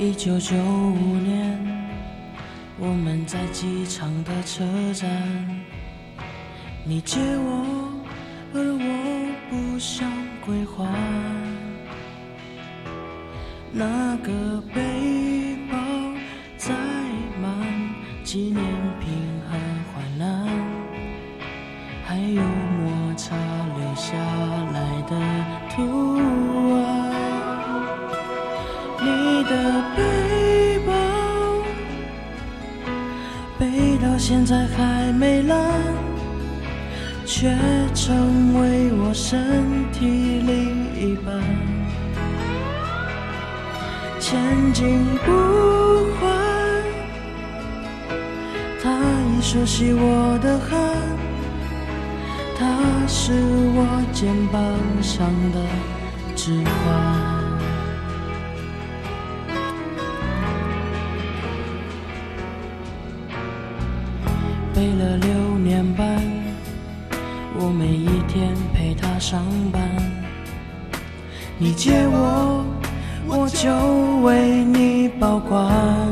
1995年，我们在机场的车站，你借我，而我不想归还。那个背包载满纪念品和患难，还有摩擦留下来的图案。你的背包背到现在还没烂，却成为我身体另一半。前进不换，他已熟悉我的汗，他是我肩膀上的指环。背了6年半，我每一天陪他上班。你借我，我就为你保管。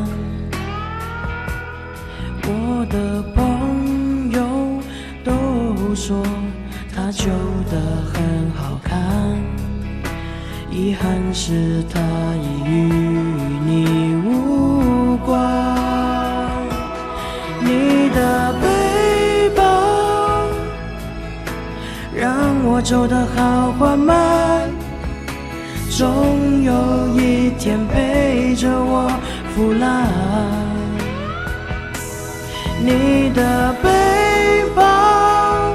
我的朋友都说他旧得很好看，遗憾是他已与你无关。你的背包让我走得好缓慢，总有一天陪着我腐烂。你的背包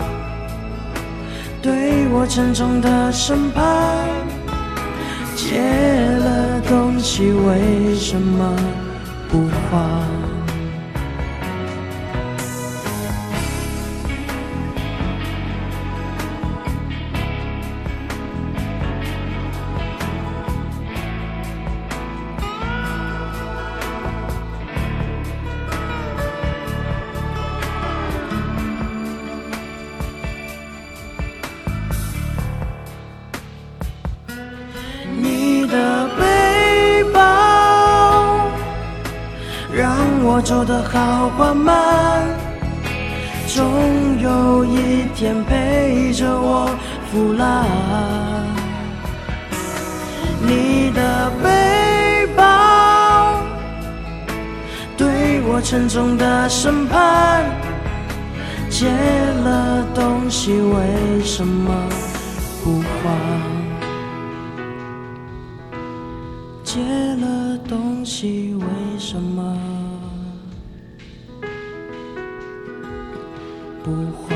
对我沉重的审判，借了东西为什么不还？你的背包让我走得好缓慢，总有一天陪着我腐烂。你的背包对我沉重的审判，借了东西为什么不还？借了东西为什么不还？